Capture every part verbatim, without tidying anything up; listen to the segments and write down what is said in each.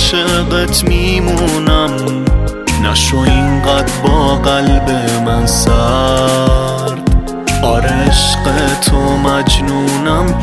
عاشقت میمونم، نشو اینقدر با قلب من سرد. آره عشق تو مجنونم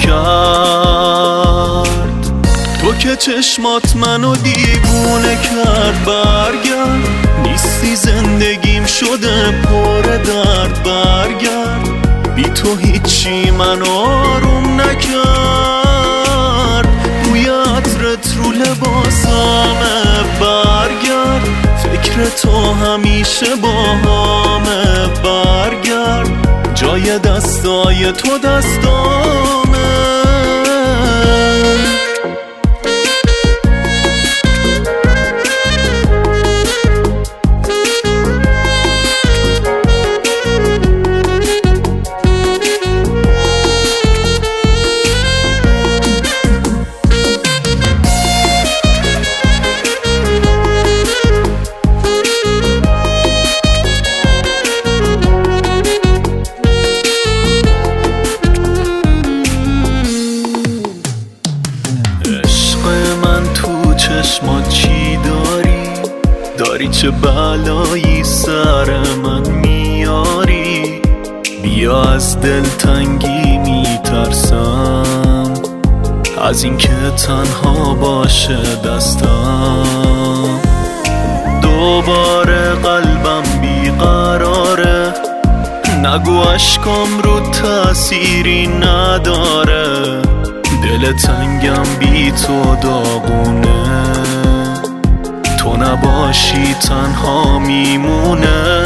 کرد، تو که چشمات منو دیوونه کرد. برگرد، نیستی زندگیم شده پر درد. برگرد، بی تو هیچی من آروم نکرد. بوی عطرت رو لباسامه. برگرد، فکر تو همیشه باهامه. برگرد، جای دستای تو دستامه. چشمات چی داری؟ داری چه بلایی سر من میاری؟ بیا از دلتنگی میترسم، از اینکه تنها باشه دستم. دوباره قلبم بیقراره، نگو اشکام رو تأثیری نداره. دل تنگم بی تو داغونه، تو نباشی تنها میمونه.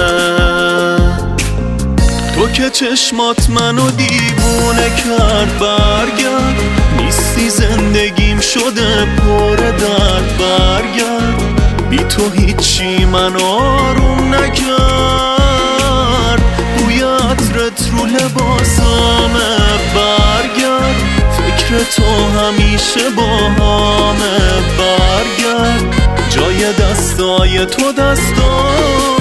تو که چشمات منو دیوونه کرد. برگرد، نیستی زندگیم شده پر درد. برگرد، بی تو هیچی من آروم نکرد. بوی عطرت رو لباسامه. برگرد، فکر تو همیشه باهامه. برگرد، جای دستای تو دستامه.